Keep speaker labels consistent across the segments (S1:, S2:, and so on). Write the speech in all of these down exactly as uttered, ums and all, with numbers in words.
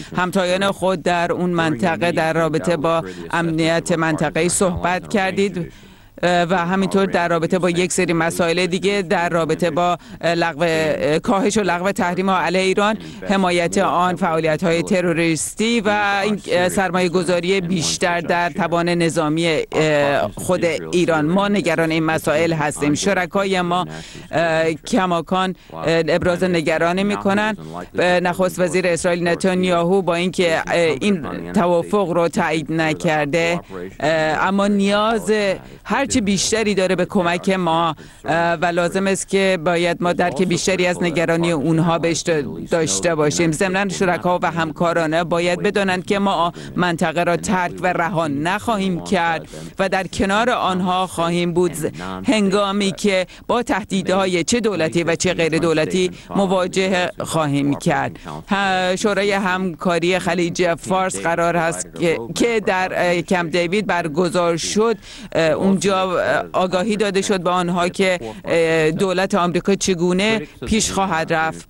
S1: همتایان خود در اون منطقه در رابطه با امنیت منطقه‌ای صحبت کردید و همینطور در رابطه با یک سری مسائل دیگه در رابطه با لغو کاهش و لغو تحریم علیه ایران، حمایت آن، فعالیت‌های تروریستی و این سرمایه گذاری بیشتر در توان نظامی خود ایران. ما نگران این مسائل هستیم. شرکای ما کماکان ابراز نگرانی میکنن. نخست وزیر اسرائیل نتانیاهو با اینکه این توافق رو تایید نکرده، اما نیاز هر چی بیشتری داره به کمک ما و لازم است که باید ما درک بیشتری از نگرانی اونها بهش داشته باشیم. ضمن شرکا و همکارانه باید بدانند که ما منطقه را ترک و رها نخواهیم کرد و در کنار آنها خواهیم بود هنگامی که با تهدیدهای چه دولتی و چه غیر دولتی مواجه خواهیم کرد. شورای همکاری خلیج فارس قرار است که در کمپ دیوید برگزار شد. اونجا آگاهی داده شد به آنها که دولت آمریکا چگونه پیش خواهد رفت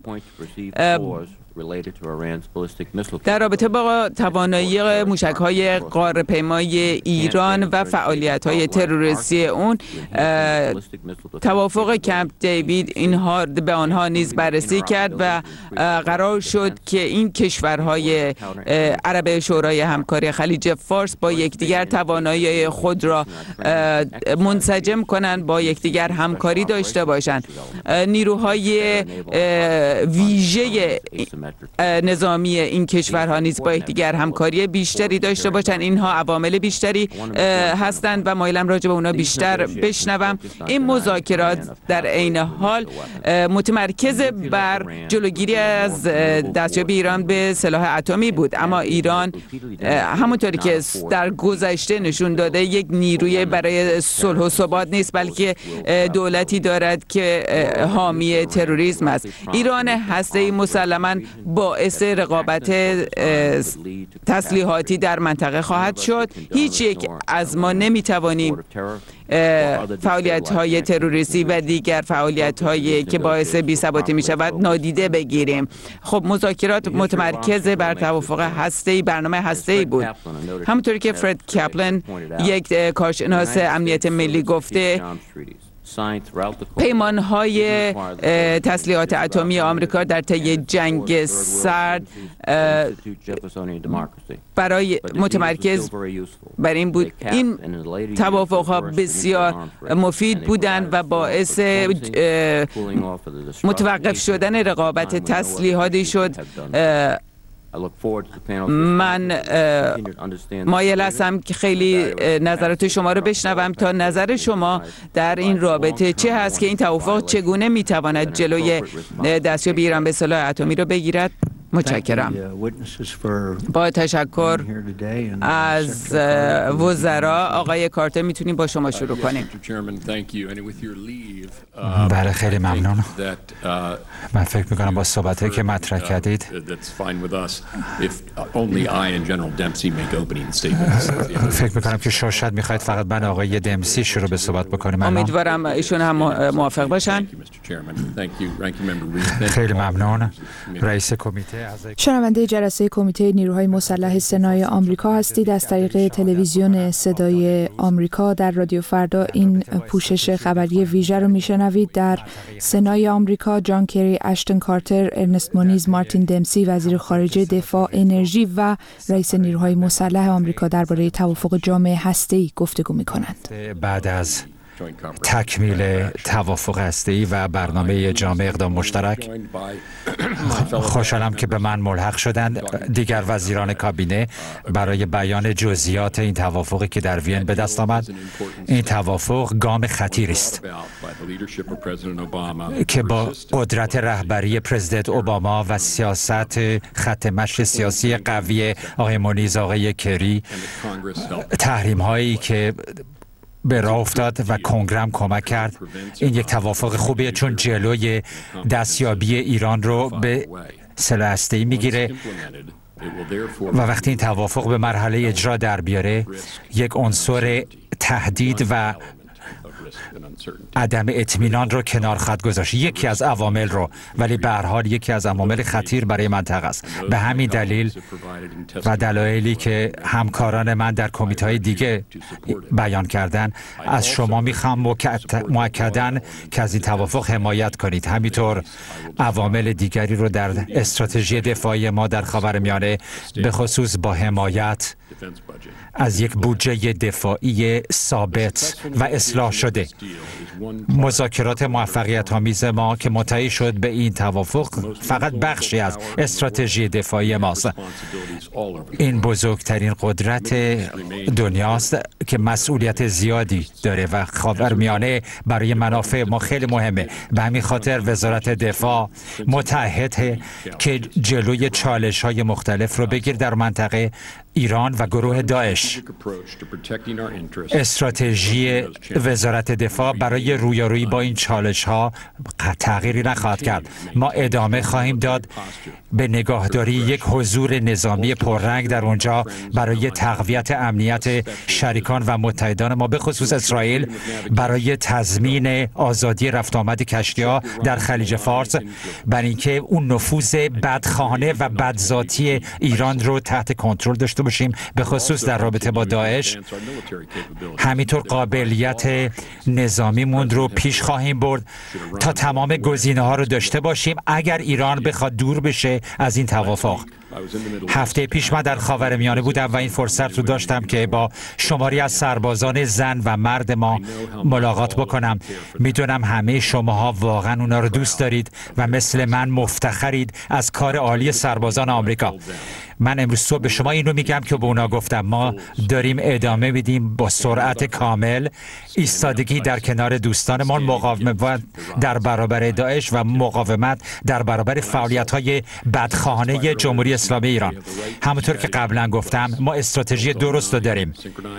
S1: در رابطه با توانایی موشک‌های غاره‌پیمای ایران و فعالیت‌های تروریستی اون. توافق کمپ دیوید اینها به آنها نیز بررسی کرد و قرار شد که این کشورهای عرب شورای همکاری خلیج فارس با یکدیگر توانایی خود را منسجم کنند، با یکدیگر همکاری داشته باشند. نیروهای ویژه نظامی این کشورها نیز با یکدیگر همکاری بیشتری داشته باشند. اینها عوامل بیشتری هستند و مایلم راجع به اونا بیشتر بشنوم. این مذاکرات در عین حال متمرکز بر جلوگیری از دستیابی ایران به سلاح اتمی بود، اما ایران همونطوری که در گذشته نشون داده یک نیروی برای صلح و ثبات نیست، بلکه دولتی دارد که حامی تروریسم است. ایران هسته‌ای مسلماً باعث رقابت تسلیحاتی در منطقه خواهد شد. هیچ یک از ما نمیتوانیم فعالیت‌های تروریستی و دیگر فعالیت‌هایی که باعث بی‌ثباتی می‌شود نادیده بگیریم. خب مذاکرات متمرکز بر توافق هسته‌ای، برنامه هسته‌ای بود. همونطوری که فرد کپلن یک کارشناس امنیت ملی گفته، پیمان‌های تسلیحات اتمی آمریکا در طی جنگ سرد برای متمرکز بر این بود. این توافق‌ها بسیار مفید بودند و باعث متوقف شدن رقابت تسلیحاتی شد. من مایل هستم که خیلی نظرات شما رو بشنوم تا نظر شما در این رابطه چه هست که این توافق چگونه میتواند جلوی دستیابی ایران به سلاح اتمی رو بگیرد. متشکرم. با تشکر از وزرا. آقای کارتر میتونیم با شما شروع کنیم.
S2: بله خیلی ممنون. من فکر میکنم با صحبتایی که مطرح کردید فکر میکنم که شاید میخواید فقط من آقای دمسی شروع به صحبت بکنیم.
S1: امیدوارم ایشون هم موافق باشن.
S2: خیلی ممنون. رئیس کمیته.
S3: شنونده جلسه کمیته نیروهای مسلح سنای آمریکا هستید. از طریق تلویزیون صدای آمریکا در رادیو فردا این پوشش خبری ویژه رو میشنوید. در سنای آمریکا جان کری، اشتن کارتر، ارنست مونیز، مارتین دمسی وزیر خارجه، دفاع، انرژی و رئیس نیروهای مسلح آمریکا درباره توافق جامع هسته‌ای گفتگو می‌کنند.
S2: بعد از تکمیل توافق هسته‌ای و برنامه جامع اقدام مشترک، خوشحالم که به من ملحق شدند دیگر وزیران کابینه برای بیان جزئیات این توافقی که در وین به دست آمد. این توافق گام خطیری است که با قدرت رهبری پرزیدنت اوباما و سیاست خط مشی سیاسی قوی آقای مونیز، آقای کری، تحریم هایی که به راه افتاد و کنگره کمک کرد، این یک توافق خوبیه چون جلوی دستیابی ایران رو به سلاح هسته‌ای میگیره و وقتی این توافق به مرحله اجرا در بیاره یک عنصر تهدید و عدم اطمینان رو کنار خط گذاشت، یکی از عوامل رو، ولی به هر حال یکی از عوامل خطیر برای منطقه است. به همین دلیل و دلایلی که همکاران من در کمیته‌های دیگه بیان کردن، از شما میخوام مؤکداً که از این توافق حمایت کنید. همینطور عوامل دیگری رو در استراتژی دفاعی ما در خاورمیانه، به خصوص با حمایت از یک بودجه دفاعی ثابت و اصلاح شده. مذاکرات موفقیت آمیز ما که منتهی شد به این توافق فقط بخشی از استراتژی دفاعی ماست. این بزرگترین قدرت دنیاست که مسئولیت زیادی داره و خاورمیانه برای منافع ما خیلی مهمه. به همین خاطر وزارت دفاع متعهده که جلوی چالش‌های مختلف رو بگیر در منطقه ایران و گروه داعش. استراتژی وزارت دفاع برای رویارویی با این چالش‌ها تغییری نخواهد کرد. ما ادامه خواهیم داد به نگاهداری یک حضور نظامی پررنگ در اونجا برای تقویت امنیت شریکان و متحدان ما، به خصوص اسرائیل، برای تضمین آزادی رفت آمد کشتی‌ها در خلیج فارس، برای اینکه اون نفوذ بدخواهانه و بدذاتی ایران رو تحت کنترل داشته باشیم، به خصوص در رابطه با داعش. همینطور قابلیت نظامیمون رو پیش خواهیم برد تا تمام گزینه‌ها رو داشته باشیم اگر ایران بخواد دور بشه از این توافق. هفته پیش من در خاورمیانه بودم و این فرصت رو داشتم که با شماری از سربازان زن و مرد ما ملاقات بکنم. میدونم همه شماها واقعا اونا رو دوست دارید و مثل من مفتخرید از کار عالی سربازان آمریکا. من امروز صبح به شما این رو میگم که به اونا گفتم ما داریم ادامه میدیم با سرعت کامل ایستادگی در کنار دوستانمان، مقاومت در برابر داعش و مقاومت در برابر فعالیت‌های بدخواهانه جمهوری اسلامی ایران. همونطور که قبلا گفتم ما استراتژی درست رو داریم.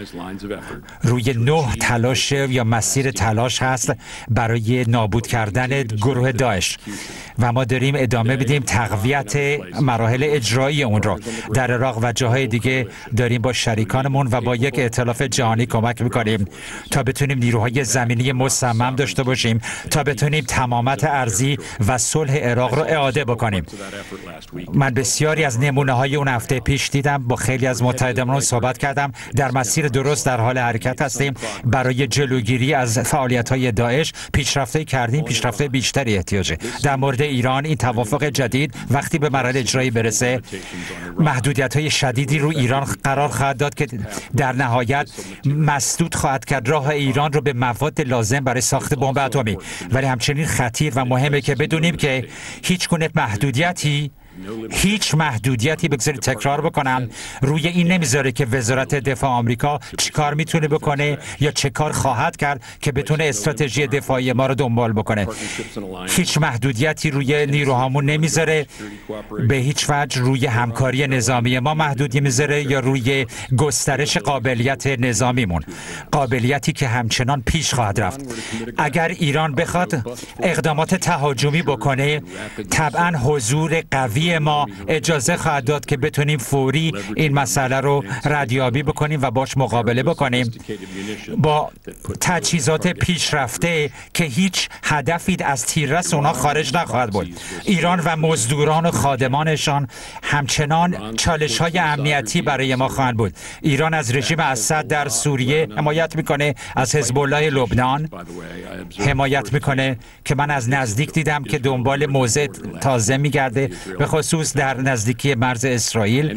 S2: روی نه تلاش یا مسیر تلاش هست برای نابود کردن گروه داعش و ما داریم ادامه بدیم تقویت مراحل اجرایی اون رو. در عراق و جاهای دیگه داریم با شریکانمون و با یک ائتلاف جهانی کمک میکنیم تا بتونیم نیروهای زمینی مصمم داشته باشیم، تا بتونیم تمامت ارضی و صلح عراق رو اعاده بکنیم. من بسیاری از نمونه های اون هفته پیش دیدم، با خیلی از متحدانمون صحبت کردم. در مسیر درست در حال حرکت هستیم برای جلوگیری از فعالیت های داعش. پیشرفته کردیم، پیشرفته بیشتری احتیاجه. در مورد ایران این توافق جدید وقتی به مراحل اجرایی برسه محدودیت‌های شدیدی رو ایران قرار خواهد داد که در نهایت مسدود خواهد کرد راه ایران رو به مواد لازم برای ساخت بمب اتمی. ولی همچنین خطیر و مهمه که بدونیم که هیچ گونه محدودیتی هیچ محدودیتی بگذارید تکرار بکنم روی این نمیذاره که وزارت دفاع آمریکا چیکار میتونه بکنه یا چه کار خواهد کرد که بتونه استراتژی دفاعی ما رو دنبال بکنه. هیچ محدودیتی روی نیروهامون نمیذاره، به هیچ وجه روی همکاری نظامی ما محدودی میذاره یا روی گسترش قابلیت نظامیمون، قابلیتی که همچنان پیش خواهد رفت. اگر ایران بخواد اقدامات تهاجمی بکنه، طبعا حضور قوی ما اجازه خواهد داد که بتونیم فوری این مسئله رو ردیابی بکنیم و باش مقابله بکنیم با تجهیزات پیشرفته که هیچ هدفی از تیررس اونا خارج نخواهد بود. ایران و مزدوران و خادمانشان همچنان چالش‌های امنیتی برای ما خواهند بود. ایران از رژیم اسد در سوریه حمایت میکنه، از حزب الله لبنان حمایت میکنه که من از نزدیک دیدم که دنبال موضع تازه میگرده، به خصوص در نزدیکی مرز اسرائیل،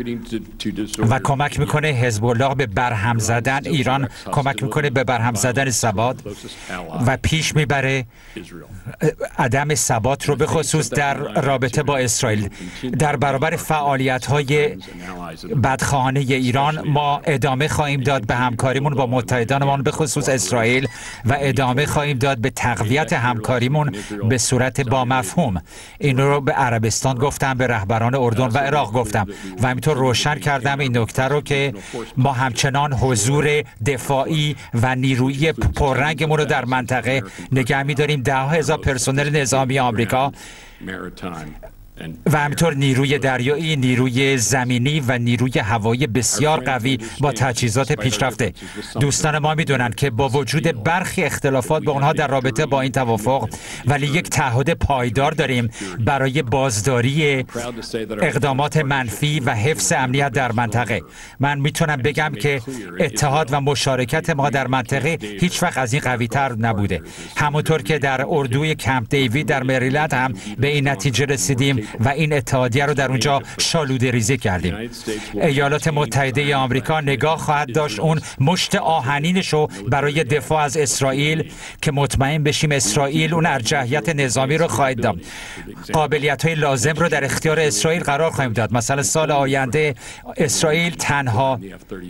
S2: و کمک میکنه حزب الله به برهم زدن ایران، کمک میکنه به برهم زدن ثبات و پیش میبره عدم ثبات رو، به خصوص در رابطه با اسرائیل. در برابر فعالیت‌های بدخواهانه ایران ما ادامه خواهیم داد به همکاریمون با متحدانمان، به خصوص اسرائیل، و ادامه خواهیم داد به تقویت همکاریمون به صورت با مفهوم. این رو به عربستان گفتم، به رهبران اردن و عراق گفتم و همینطور روشن کردم این نکته رو که ما همچنان حضور دفاعی و نیرویی پررنگمون رو در منطقه نگه می‌داریم. ده هزار پرسنل نظامی آمریکا و همینطور نیروی دریایی، نیروی زمینی و نیروی هوایی بسیار قوی با تجهیزات پیشرفته. دوستان ما میدونن که با وجود برخی اختلافات با اونها در رابطه با این توافق، ولی یک تعهد پایدار داریم برای بازداری اقدامات منفی و حفظ امنیت در منطقه. من میتونم بگم که اتحاد و مشارکت ما در منطقه هیچ وقت از این قوی تر نبوده. همونطور که در اردوی کمپ دیوید در مریلند هم به این نتیجه رسیدیم و این اتحادیه رو در اونجا شالوده ریزی کردیم. ایالات متحده آمریکا نگاه خواهد داشت اون مشت آهنینش رو برای دفاع از اسرائیل که مطمئن بشیم اسرائیل اون ارجحیت نظامی رو خواهد داد. قابلیت‌های لازم رو در اختیار اسرائیل قرار خواهیم داد. مثلا سال آینده اسرائیل تنها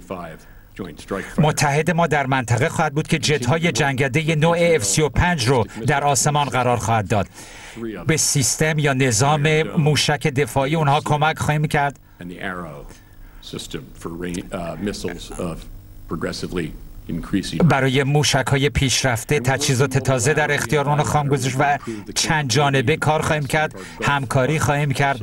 S2: متحد ما در منطقه خواهد بود که جت‌های جنگنده نوع اف سی و پنج رو در آسمان قرار خواهد داد. به سیستم یا نظام موشک دفاعی اونها کمک خواهیم کرد. برای موشک‌های پیشرفته تجهیزات تازه در اختیار اونها خواهیم گذاشت و چند جانبه کار خواهیم کرد، همکاری خواهیم کرد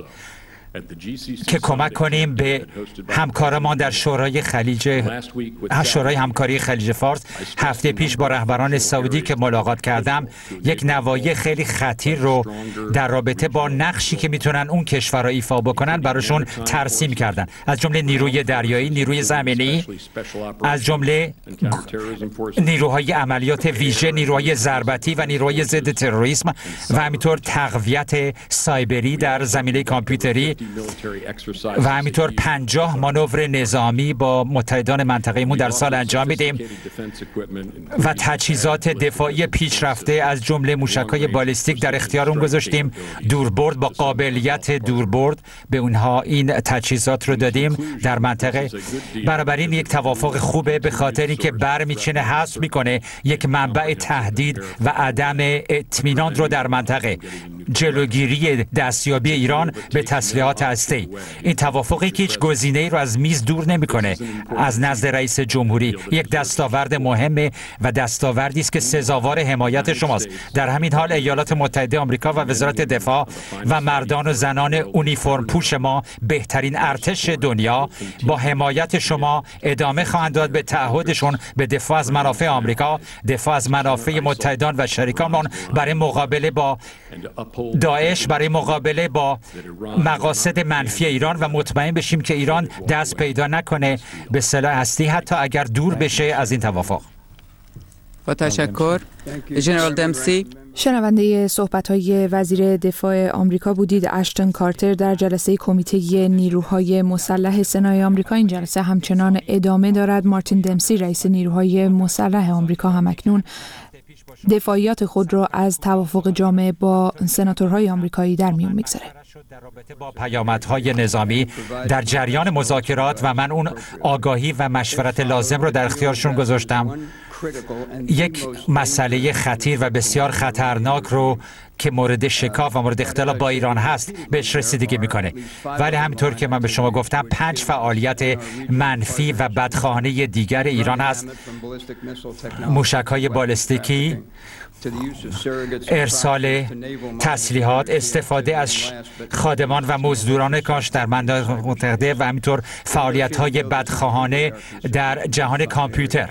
S2: که کمک کنیم به همکارمان در شورای خلیج شورای همکاری خلیج فارس. هفته پیش با رهبران سعودی که ملاقات کردم یک نوایی خیلی خطیر رو در رابطه با نقشی که میتونن اون کشورها ایفا بکنن براشون ترسیم کردن، از جمله نیروی دریایی، نیروی زمینی، از جمله نیروهای عملیات ویژه، نیروهای ضربتی و نیروهای ضد تروریسم و همینطور تقویت سایبری در زمینه کامپیوتری و همینطور پنجاه مانور نظامی با متحدان منطقه‌مون در سال انجام میدیم و تجهیزات دفاعی پیشرفته از جمله موشک‌های بالستیک در اختیار اون گذاشتیم. دوربرد با قابلیت دوربرد به اونها این تجهیزات رو دادیم در منطقه. بنابراین یک توافق خوبه به خاطری که برمی‌چینه حذف میکنه یک منبع تهدید و عدم اطمینان رو در منطقه، جلوگیری دستیابی ایران به تسلیحات هسته‌ای. این توافقی که هیچ گزینه‌ای رو از میز دور نمی‌کنه از نزد رئیس جمهوری، یک دستاورد مهمه و دستاوردی است که سزاوار حمایت شماست. در همین حال ایالات متحده آمریکا و وزارت دفاع و مردان و زنان اونیفرم پوش ما، بهترین ارتش دنیا، با حمایت شما ادامه خواهند داد به تعهدشون به دفاع از منافع آمریکا، دفاع از منافع متحدان و شریکانمان برای مقابله با داعش، برای مقابله با مقاصد منفی ایران و مطمئن بشیم که ایران دست پیدا نکنه به سلاح هستی حتی اگر دور بشه از این توافق.
S1: با تشکر. ژنرال دمسی.
S3: شنونده صحبت‌های وزیر دفاع آمریکا بودید، اشتون کارتر، در جلسه کمیته نیروهای مسلح سنای آمریکا. این جلسه همچنان ادامه دارد. مارتین دمسی، رئیس نیروهای مسلح آمریکا، همکنون دفاعیات خود را از توافق جامع با سناتورهای آمریکایی در میون می‌گذارد.
S2: در رابطه با پیامدهای نظامی در جریان مذاکرات و من اون آگاهی و مشورت لازم رو در اختیارشون گذاشتم. یک مسئله خطیر و بسیار خطرناک رو که مورد شکاف و مورد اختلاف با ایران هست بهش رسیدگی میکنه، ولی همینطور که من به شما گفتم پنج فعالیت منفی و بدخواهانه دیگر ایران هست: موشک‌های بالستیکی، ارسال تسلیحات، استفاده از خادمان و مزدوران کاش در مناطق متحده و همینطور فعالیت‌های بدخواهانه در جهان کامپیوتر.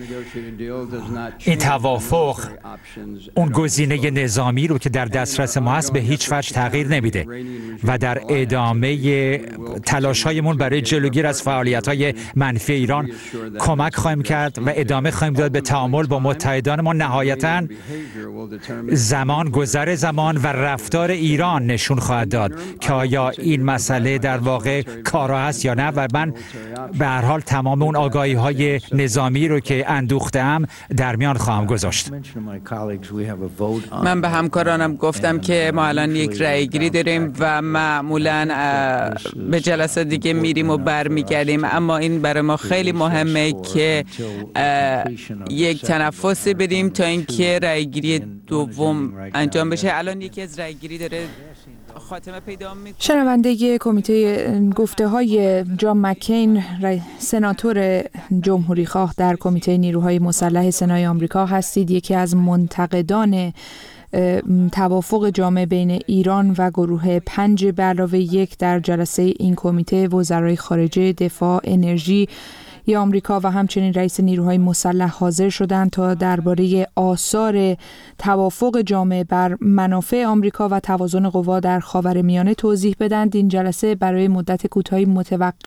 S2: این توافق اون گزینه نظامی رو که در دسترس ما هست به هیچ وجه تغییر نمیده و در ادامه تلاش‌هایمون برای جلوگیری از فعالیت‌های منفی ایران کمک خواهیم کرد و ادامه خواهیم داد به تعامل با متحدانمان. نهایتاً زمان، گذر زمان و رفتار ایران نشون خواهد داد که آیا این مسئله در واقع کارا هست یا نه، و من به هر حال تمام اون آگاهی‌های نظامی رو که اندوخته‌ام در میان خواهم گذاشت.
S1: من به همکارانم گفتم که ما الان یک رأی‌گیری داریم و معمولاً به جلسه دیگه میریم و برمیگردیم، اما این برای ما خیلی مهمه که یک تنفسی بدیم تا اینکه رأی‌گیری دوم انجام بشه. الان یکی از رأی‌گیری داره خاتمه پیدا می‌کنه.
S3: شنونده کمیته گفته های جان مکین، سناتور جمهوری خواه در کمیته نیروهای مسلح سنای آمریکا هستید. یکی از منتقدان توافق جامع بین ایران و گروه پنج به علاوه یک در جلسه این کمیته وزرای خارجه، دفاع، انرژی ی آمریکا و همچنین رئیس نیروهای مسلح حاضر شدند تا درباره آثار توافق جامع بر منافع آمریکا و توازن قوا در خاورمیانه توضیح بدند. این جلسه برای مدت کوتاهی متوقف